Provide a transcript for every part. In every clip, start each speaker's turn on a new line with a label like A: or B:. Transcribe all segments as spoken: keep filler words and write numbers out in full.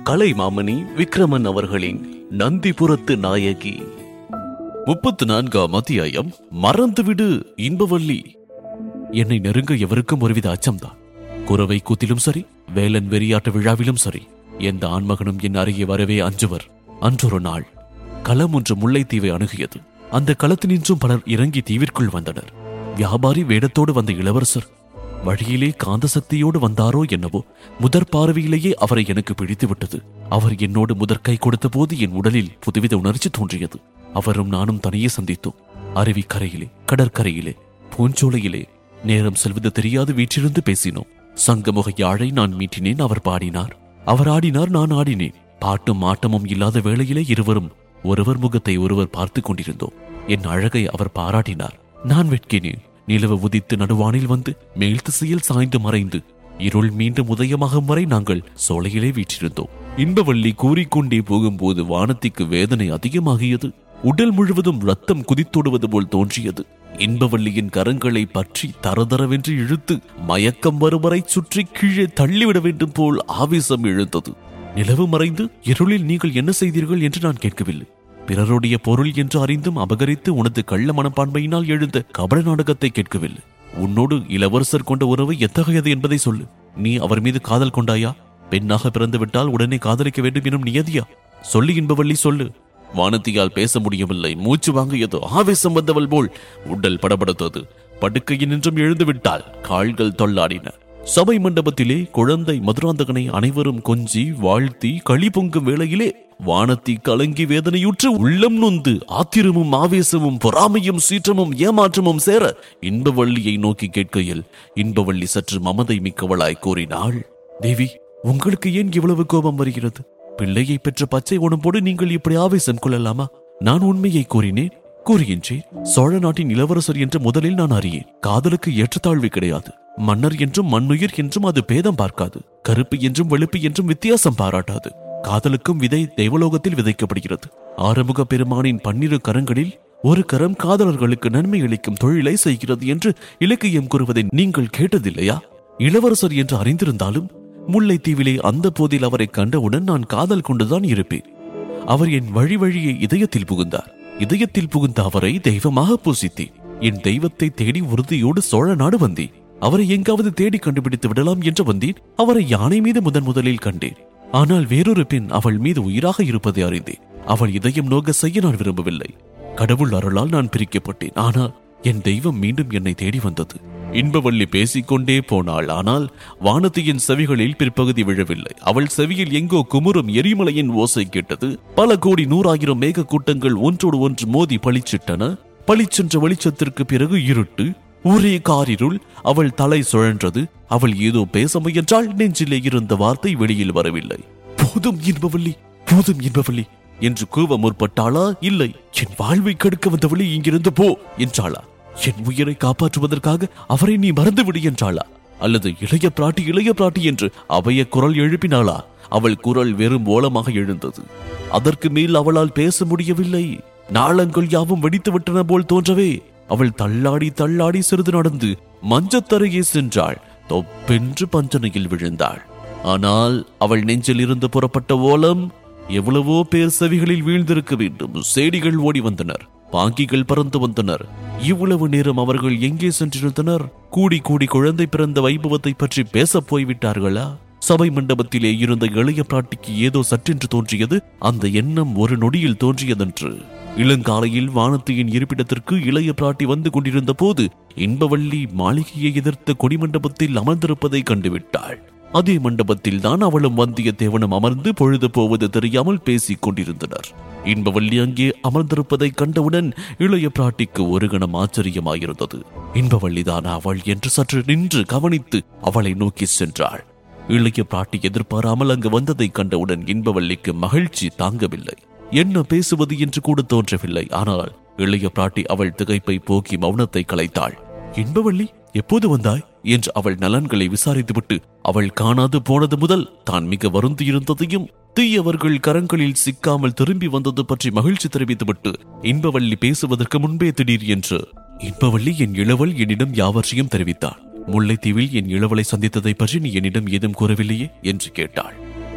A: கலைமாமணி விக்ரமன் அவர்களின் நந்திபுரத்து நாயகி. முப்பத்து நான்காம் அத்தியாயம். மறந்துவிடு இன்பவல்லி. என்னை நெருங்க எவருக்கும் ஒருவித அச்சம்தான். குறவை கூத்திலும் சரி, வேலன் வெறியாட்ட விழாவிலும் சரி, எந்த ஆண்மகனும் என் அருகே வரவே அஞ்சுவர். அன்றொரு நாள் களம் ஒன்று முல்லைத்தீவை அணுகியது. அந்த களத்தினின்றும் பலர் இறங்கி தீவிற்குள் வந்தனர். வியாபாரி வேடத்தோடு வந்த இளவரசர் வழியிலே காந்த சக்தியோடு வந்தாரோ என்னவோ, முதற் பார்வையிலேயே அவரை எனக்கு பிடித்துவிட்டது. அவர் என்னோடு முதற் கை கொடுத்த போது என் உடலில் புதுவித உணர்ச்சி தோன்றியது. அவரும் நானும் தனியே சந்தித்தோம். அருவி கரையிலே, கடற்கரையிலே, பூஞ்சோலையிலே நேரம் செல்வது தெரியாது வீற்றிருந்து பேசினோம். சங்கமுக யாழை நான் மீட்டினேன், அவர் பாடினார். அவர் ஆடினார், நான் ஆடினேன். பாட்டும் ஆட்டமும் இல்லாத வேளையிலே இருவரும் ஒருவர் முகத்தை ஒருவர் பார்த்து கொண்டிருந்தோம். என் அழகை அவர் பாராட்டினார், நான் வெட்கினேன். நிலவு உதித்து நடுவானில் வந்து மேல் திசையில் சாய்ந்து மறைந்து இருள் மீண்டும் உதயமாகும் வரை நாங்கள் சோலையிலே வீற்றிருந்தோம். இன்பவல்லி கூறிக்கொண்டே போகும்போது வானத்திற்கு வேதனை அதிகமாகியது. உடல் முழுவதும் ரத்தம் குதித்தோடுவது போல் தோன்றியது. இன்பவல்லியின் கரங்களை பற்றி தரதரவென்று இழுத்து மயக்கம் வருவரை சுற்றி கீழே தள்ளிவிட வேண்டும் போல் ஆவேசம் எழுந்தது. நிலவு மறைந்து இருளில் நீங்கள் என்ன செய்தீர்கள் என்று நான் கேட்கவில்லை. பிறருடைய பொருள் என்று அறிந்தும் அபகரித்து உனது கள்ள மனப்பான்மையினால் எழுந்த கபட நாடகத்தை கேட்கவில்லை. உன்னோடு இளவரசர் கொண்ட உறவு எத்தகையது என்பதை சொல்லு. நீ அவர் மீது காதல் கொண்டாயா? பெண்ணாக பிறந்து விட்டால் உடனே காதலிக்க வேண்டும் எனும் நியதியா? சொல்லு இன்பவல்லி, சொல்லு. வானத்தியால் பேச முடியவில்லை. மூச்சு வாங்கியதோ. ஆவேசம் வந்தவள் போல் உடல் படபடுத்தது. படுக்கையில் நின்றும் எழுந்து விட்டால் கால்கள் தொல்லாடின. சபை மண்டபத்திலே குழந்தை மதுராந்தகனை அனைவரும் கொஞ்சி வாழ்த்தி களி பொங்கும் வேளையிலே வானத்தி கலங்கி வேதனையுற்று உள்ளம் நொந்து ஆத்திரமும் ஆவேசமும் பொறாமையும் சீற்றமும் ஏமாற்றமும் சேர இன்பவல்லியை நோக்கி கேட்கையில் இன்பவல்லி சற்று மமதை மிக்கவளாய் கூறினாள், தேவி, உங்களுக்கு ஏன் இவ்வளவு கோபம் வருகிறது? பிள்ளையை பெற்ற பச்சை உடம்போடு நீங்கள் இப்படி ஆவேசம் கொள்ளலாமா? நான் உண்மையை கூறினேன், கூறுகின்றேன். சோழ நாட்டின் இளவரசர் என்று முதலில் நான் அறியேன். காதலுக்கு ஏற்றத்தாழ்வு கிடையாது. மன்னர் என்றும் மண்ணுயிர் என்றும் அது பேதம் பார்க்காது. கருப்பு என்றும் வெளுப்பு என்றும் வித்தியாசம் பாராட்டாது. காதலுக்கும் விதை தெய்வலோகத்தில் விதைக்கப்படுகிறது. ஆறுமுக பெருமானின் பன்னிரு கரங்களில் ஒரு கரம் காதலர்களுக்கு நன்மை அளிக்கும் தொழிலை செய்கிறது என்று இலக்கியம் கூறுவதை நீங்கள் கேட்டதில்லையா? இளவரசர் என்று அறிந்திருந்தாலும் முல்லைத்தீவிலே அந்த போதில் அவரை கண்டவுடன் நான் காதல் கொண்டுதான் இருப்பேன். அவர் என் வழி வழியே இதயத்தில் புகுந்தார். இதயத்தில் புகுந்த அவரை தெய்வமாக பூசித்தேன். என் தெய்வத்தை தேடி உறுதியோடு சோழ நாடு வந்தேன். அவரை எங்காவது தேடி கண்டுபிடித்து விடலாம் என்று வந்தேன். அவரை யானை மீது முதன் முதலில் கண்டேன். ஆனால் வேறொரு பெண் அவள் மீது உயிராக இருப்பதை அறிந்தேன். அவள் இதயம் நோக்க செய்ய நான் விரும்பவில்லை. கடவுள் அருளால் நான் பிரிக்கப்பட்டேன். ஆனால் என் தெய்வம் மீண்டும் என்னை தேடி வந்தது. இன்பவல்லி பேசிக்கொண்டே போனாள். ஆனால் வானத்தியின் செவிகளில் பிற்பகுதி விழவில்லை. அவள் செவியில் எங்கோ குமுறும் எரிமலையின் ஓசை கேட்டது. பல கோடி நூறாயிரம் மேக கூட்டங்கள் ஒன்றோடு ஒன்று மோதி பளிச்சிட்டன. பளிச்சென்ற வெளிச்சத்திற்கு பிறகு இருட்டு, ஒரே காரிருள். அவள் தலை சுழன்றது. அவள் ஏதோ பேச முயன்றால் நெஞ்சிலே இருந்த வார்த்தை வெளியில் வரவில்லை. போதும் இன்பவல்லி, போதும் இன்பவல்லி என்று கூவ முற்பட்டாளா? இல்லை, என் வாழ்வை கெடுக்க வந்தவளி இங்கிருந்து போ என்றாளா? என் உயிரை காப்பாற்றுவதற்காக அவரை நீ மறந்துவிடு என்றாளா? அல்லது இளைய பிராட்டி இளைய பிராட்டி என்று அவைய குரல் எழுப்பினாளா? அவள் குரல் வெறும் ஓலமாக எழுந்தது. அதற்கு மேல் அவளால் பேச முடியவில்லை. நாளங்கள் யாவும் வெடித்து விட்டன போல் தோன்றவே அவள் தள்ளாடி தள்ளாடி சிறிது நடந்து மஞ்சத்தரையே சென்றாள். தொப்பென்று பஞ்சனையில் விழுந்தாள். ஆனால் அவள் நெஞ்சில் இருந்து புறப்பட்ட ஓலம் எவ்வளவோ பேர் செவிகளில் வீழ்ந்திருக்க வேண்டும். சேடிகள் ஓடி வந்தனர், பாங்கிகள் பறந்து வந்தனர். இவ்வளவு நேரம் அவர்கள் எங்கே சென்றிருந்தனர்? கூடி கூடி குழந்தை பிறந்த வைபவத்தை பற்றி பேச போய்விட்டார்களா? சபை மண்டபத்திலே இருந்த இளைய பிராட்டிக்கு ஏதோ சற்றென்று தோன்றியது. அந்த எண்ணம் ஒரு நொடியில் தோன்றியதென்று. இளங்காலையில் வானத்தியின் இருப்பிடத்திற்கு இளைய பிராட்டி வந்து கொண்டிருந்த போது இன்பவல்லி மாளிகையை எதிர்த்த கொடிமண்டபத்தில் அமர்ந்திருப்பதை கண்டுவிட்டாள். அதே மண்டபத்தில் தான் அவளும் வந்தியத்தேவனும் அமர்ந்து பொழுது போவது தெரியாமல் பேசிக் கொண்டிருந்தனர். இன்பவல்லி அங்கே அமர்ந்திருப்பதை கண்டவுடன் இளைய பிராட்டிக்கு ஒரு கணம் ஆச்சரியமாயிருந்தது. இன்பவல்லிதான் அவள் என்று சற்று நின்று கவனித்து அவளை நோக்கி சென்றாள். இளைய பிராட்டி எதிர்பாராமல் அங்கு வந்ததை கண்டவுடன் இன்பவல்லிக்கு மகிழ்ச்சி தாங்கவில்லை. என்ன பேசுவது என்று கூட தோன்றவில்லை. ஆனால் இளைய பிராட்டி அவள் திகைப்பை போக்கி மௌனத்தை கலைத்தாள். இன்பவல்லி, எப்போது வந்தாய் என்று அவள் நலன்களை விசாரித்துவிட்டு அவள் காணாது போனது முதல் தான் மிக வருந்தியிருந்ததையும் தீயவர்கள் கரங்களில் சிக்காமல் திரும்பி வந்தது பற்றி மகிழ்ச்சி தெரிவித்துவிட்டு இன்பவல்லி பேசுவதற்கு முன்பே திடீர் என்று இன்பவல்லி என் இளவல் என்னிடம் யாவற்றையும் தெரிவித்தாள். முல்லைத்தீவில் என் இளவலை சந்தித்ததை பற்றி நீ என்னிடம் ஏதும் கூறவில்லையே என்று கேட்டாள்.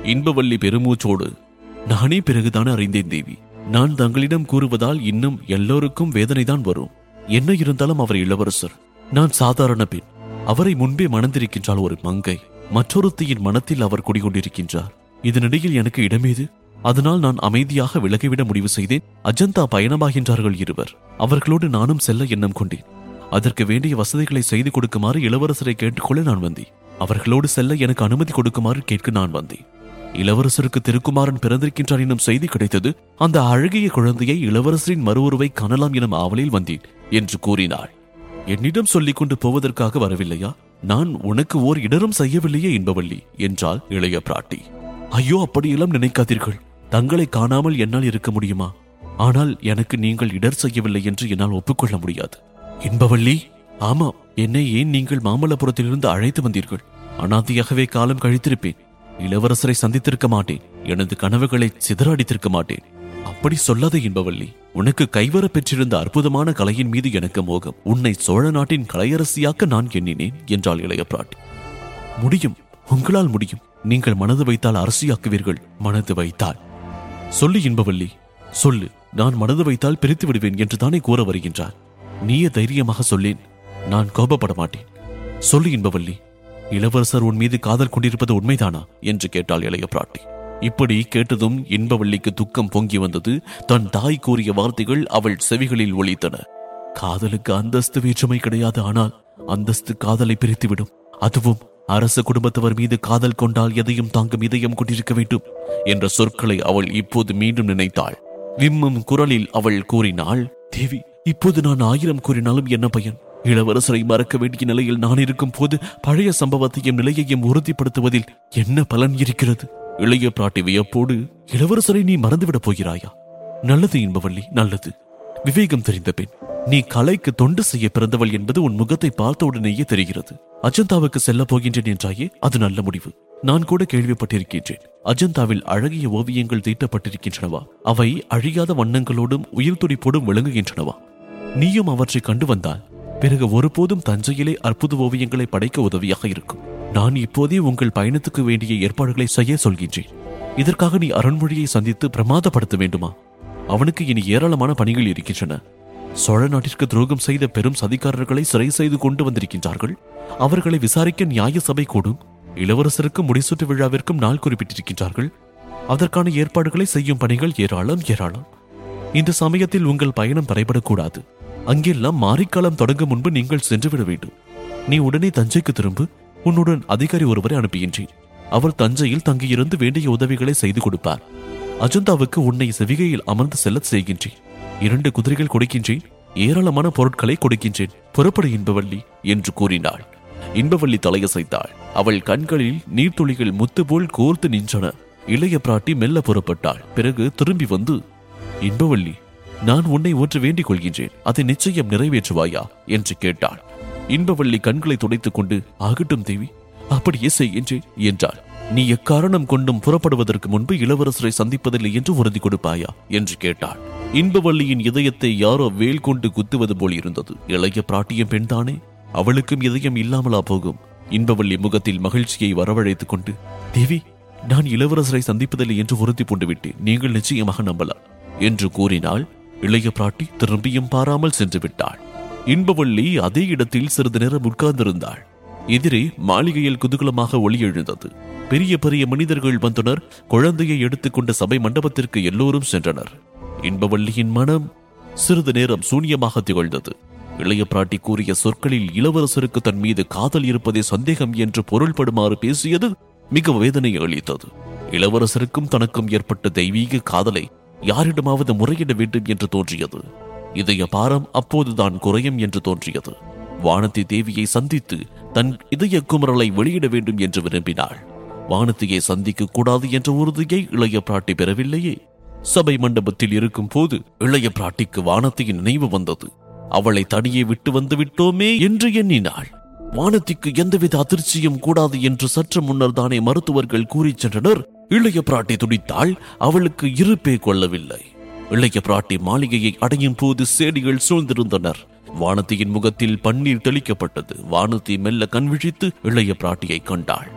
A: இன்பவல்லி பெருமூச்சோடு, நானே பிறகுதான் அறிந்தேன் தேவி. நான் தங்களிடம் கூறுவதால் இன்னும் எல்லோருக்கும் வேதனைதான் வரும். என்ன இருந்தாலும் அவர் இளவரசர், நான் சாதாரண பெண். அவரை முன்பே மணந்திருக்கின்றால் ஒரு மங்கை. மற்றொருத்தியின் மனத்தில் அவர் குடிகொண்டிருக்கின்றார். இதனிடையில் எனக்கு இடமேது? அதனால் நான் அமைதியாக விலகிவிட முடிவு செய்தேன். அஜந்தா பயணமாகின்றார்கள் இருவர். அவர்களோடு நானும் செல்ல எண்ணம் கொண்டேன். அதற்கு வேண்டிய வசதிகளை செய்து கொடுக்குமாறு இளவரசரை கேட்டுக்கொள்ள நான் வந்தேன். அவர்களோடு செல்ல எனக்கு அனுமதி கொடுக்குமாறு கேட்க நான் வந்தேன். இளவரசருக்கு திருக்குமாரன் பிறந்திருக்கின்றார் என்னும் செய்தி கிடைத்தது. அந்த அழகிய குழந்தையை இளவரசரின் மறு உருவை காணலாம் எனும் ஆவலில் வந்தேன் என்று கூறினாள். என்னிடம் சொல்லிக் கொண்டு போவதற்காக வரவில்லையா? நான் உனக்கு ஓர் இடரும் செய்யவில்லையே இன்பவல்லி என்றாள் இளைய பிராட்டி. ஐயோ, அப்படியெல்லாம் நினைக்காதீர்கள். தங்களை காணாமல் என்னால் இருக்க முடியுமா? ஆனால் எனக்கு நீங்கள் இடர் செய்யவில்லை என்று என்னால் ஒப்புக்கொள்ள முடியாது. இன்பவல்லி, ஆமாம், என்னை ஏன் நீங்கள் மாமல்லபுரத்திலிருந்து அழைத்து வந்தீர்கள்? அனாதையாகவே காலம் கழித்திருப்பேன். இளவரசரை சந்தித்திருக்க மாட்டேன். எனது கனவுகளை சிதறடித்திருக்க மாட்டேன். அப்படி சொல்லாதே இன்பவல்லி. உனக்கு கைவர பெற்றிருந்த அற்புதமான கலையின் மீது எனக்கு மோகம். உன்னை சோழ நாட்டின் கலையரசியாக்க நான் எண்ணினேன் என்றாள் இளைய பிராட்டி. முடியும், உங்களால் முடியும். நீங்கள் மனது வைத்தால் அரசியாக்குவீர்கள். மனது வைத்தால் சொல்லு இன்பவல்லி, சொல்லு. நான் மனது வைத்தால் பிரித்து விடுவேன் என்று தானே கூற வருகின்றார். நீயே தைரியமாக சொல்லேன். நான் கோபப்பட மாட்டேன். சொல்லு இன்பவல்லி, இளவரசர் உன் மீது காதல் கொண்டிருப்பது உண்மைதானா என்று கேட்டாள் இளைய பிராட்டி. இப்படி கேட்டதும் இன்பவல்லிக்கு துக்கம் பொங்கி வந்தது. தன் தாய் கூறிய வார்த்தைகள் அவள் செவிகளில் ஒலித்தன. காதலுக்கு அந்தஸ்து வேற்றுமை கிடையாது, ஆனால் அந்தஸ்து காதலை பிரித்துவிடும். அதுவும் அரச குடும்பத்தவர் மீது காதல் கொண்டால் எதையும் தாங்கும் இதயம் கொண்டிருக்க வேண்டும் என்ற சொற்களை அவள் இப்போது மீண்டும் நினைத்தாள். விம்மும் குரலில் அவள் கூறினாள், தேவி, இப்போது நான் ஆயிரம் கூறினாலும் என்ன பயன்? இளவரசரை மறக்க வேண்டிய நிலையில் நான் இருக்கும் போது பழைய சம்பவத்தையும் நிலையையும் உறுதிப்படுத்துவதில் என்ன பலன் இருக்கிறது? இளைய பிராட்டி வியப்போடு, இளவரசரை நீ மறந்துவிடப் போகிறாயா? நல்லது இன்பவல்லி, நல்லது. விவேகம் தெரிந்த பெண் நீ. கலைக்கு தொண்டு செய்ய பிறந்தவள் என்பது உன் முகத்தை பார்த்த உடனேயே தெரிகிறது. அஜந்தாவுக்கு செல்ல போகின்றேன் என்றாயே, அது நல்ல முடிவு. நான் கூட கேள்விப்பட்டிருக்கின்றேன். அஜந்தாவில் அழகிய ஓவியங்கள் தீட்டப்பட்டிருக்கின்றனவா? அவை அழியாத வண்ணங்களோடும் உயிர் துடிப்போடும் விளங்குகின்றனவா? நீயும் அவற்றை கண்டு வந்தால் பிறகு ஒருபோதும் தஞ்சையிலே அற்புத ஓவியங்களை படைக்க உதவியாக இருக்கும். நான் இப்போதே உங்கள் பயணத்துக்கு வேண்டிய ஏற்பாடுகளை செய்ய சொல்கின்றேன். இதற்காக நீ அருண்மொழியை சந்தித்து பிரமாதப்படுத்த வேண்டுமா? அவனுக்கு இனி ஏராளமான பணிகள் இருக்கின்றன. சோழ நாட்டிற்கு துரோகம் செய்த பெரும் சதிகாரர்களை சிறை செய்து கொண்டு வந்திருக்கின்றார்கள். அவர்களை விசாரிக்க நியாய சபை கூடும். இளவரசருக்கும் முடிசூட்டு விழாவிற்கும் நாள் குறிப்பிட்டிருக்கின்றார்கள். அதற்கான ஏற்பாடுகளை செய்யும் பணிகள் ஏராளம் ஏராளம். இந்த சமயத்தில் உங்கள் பயணம் தடைபடக்கூடாது. அங்கெல்லாம் மாரிக்காலம் தொடங்கும் முன்பு நீங்கள் சென்றுவிட வேண்டும். நீ உடனே தஞ்சைக்கு திரும்ப. உன்னுடன் அதிகாரி ஒருவரை அனுப்புகின்றேன். அவர் தஞ்சையில் தங்கியிருந்து வேண்டிய உதவிகளை செய்து கொடுப்பார். அஜந்தாவுக்கு உன்னை செவிகையில் அமர்ந்து செல்ல செய்கின்றேன். இரண்டு குதிரைகள் கொடுக்கின்றேன். ஏராளமான பொருட்களை கொடுக்கின்றேன். புறப்படு இன்பவல்லி என்று கூறினாள். இன்பவல்லி தலையசைத்தாள். அவள் கண்களில் நீர்த்துளிகள் முத்து போல் கோர்த்து நின்றன. இளைய பிராட்டி மெல்ல புறப்பட்டாள். பிறகு திரும்பி வந்து, இன்பவல்லி, நான் உன்னை ஒன்று வேண்டிக் கொள்கின்றேன். அதை நிச்சயம் நிறைவேற்றுவாயா என்று கேட்டாள். இன்பவல்லி கண்களை துடைத்துக் கொண்டு, ஆகட்டும் தேவி, அப்படியே செய்கின்றேன் என்றாள். நீ எக்காரணம் கொண்டும் புறப்படுவதற்கு முன்பு இளவரசரை சந்திப்பதில்லை என்று உறுதி கொடுப்பாயா என்று கேட்டாள். இன்பவல்லியின் இதயத்தை யாரோ வேல் கொண்டு குத்துவது போல் இருந்தது. இளைய பிராட்டியும் பெண்தானே, அவளுக்கும் இதயம் இல்லாமலா போகும்? இன்பவல்லி முகத்தில் மகிழ்ச்சியை வரவழைத்துக் கொண்டு, தேவி, நான் இளவரசரை சந்திப்பதில்லை என்று உறுதி பூண்டு விட்டேன். நீங்கள் நிச்சயமாக நம்பலாம் என்று கூறினாள். இளைய பிராட்டி திரும்பியும் பாராமல் சென்று விட்டாள். இன்பவல்லி அதே இடத்தில் சிறிது நேரம் உட்கார்ந்திருந்தாள். எதிரே மாளிகையில் குதூகலமாக ஒளி எழுந்தது. பெரிய பெரிய மனிதர்கள் வந்தனர். குழந்தையை எடுத்துக்கொண்ட சபை மண்டபத்திற்கு எல்லோரும் சென்றனர். இன்பவல்லியின் மனம் சிறிது நேரம் சூன்யமாக திகழ்ந்தது. இளைய பிராட்டி கூறிய சொற்களில் இளவரசருக்கு தன் மீது காதல் இருப்பதே சந்தேகம் என்று பொருள்படுமாறு பேசியது மிக வேதனை அளித்தது. இளவரசருக்கும் தனக்கும் ஏற்பட்ட தெய்வீக காதலை யாரிடமாவது முறையிட வேண்டும் என்று தோன்றியது. இதய பாரம் அப்போதுதான் குறையும் என்று தோன்றியது. வானதி தேவியை சந்தித்து தன் இதய குமரலை வெளியிட வேண்டும் என்று விரும்பினாள். வானதியை சந்திக்க கூடாது என்ற உறுதியை இளைய பிராட்டி பெறவில்லையே. சபை மண்டபத்தில் இருக்கும் போது இளைய பிராட்டிக்கு வானதியின் நினைவு வந்தது. அவளை தனியே விட்டு வந்து விட்டோமே என்று எண்ணினாள். வானதிக்கு எந்தவித அதிர்ச்சியும் கூடாது என்று சற்று முன்னர் தானே மருத்துவர்கள் கூறி சென்றனர். இளைய பிராட்டி துடித்தாள். அவளுக்கு இருப்பே கொள்ளவில்லை. இளைய பிராட்டி மாளிகையை அடையும் போது சேடிகள் சூழ்ந்திருந்தனர். வானதியின் முகத்தில் பன்னீர் தெளிக்கப்பட்டது. வானதி மெல்ல கண் விழித்து இளைய பிராட்டியை கண்டாள்.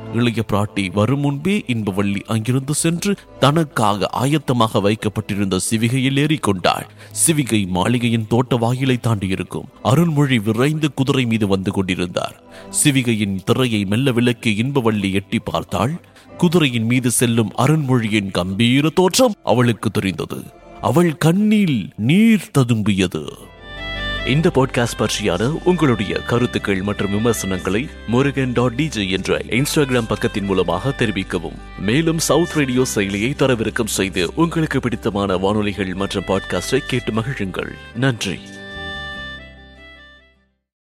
A: இளைய பிராட்டி வரும் முன்பே இன்பவள்ளி அங்கிருந்து சென்று தனக்காக ஆயத்தமாக வைக்கப்பட்டிருந்த சிவிகையில் ஏறிக்கொண்டாள். சிவிகை மாளிகையின் தோட்ட வாயிலை தாண்டி இருக்கும். அருள்மொழி விரைந்து குதிரை மீது வந்து கொண்டிருந்தார். சிவிகையின் திரையை மெல்ல விலக்கி இன்பவள்ளி எட்டி பார்த்தாள். குதிரையின் மீது செல்லும் அருள்மொழியின் கம்பீர தோற்றம் அவளுக்கு தெரிந்தது. அவள் கண்ணில் நீர் ததும்பியது. இந்த பாட்காஸ்ட் பற்றியான உங்களுடைய கருத்துக்கள் மற்றும் விமர்சனங்களை முருகன் டாட் டிஜே என்ற இன்ஸ்டாகிராம் பக்கத்தின் மூலமாக தெரிவிக்கவும். மேலும் சவுத் ரேடியோ செயலியை தரவிறக்கம் செய்து உங்களுக்கு பிடித்தமான வானொலிகள் மற்றும் பாட்காஸ்டை கேட்டு மகிழுங்கள். நன்றி.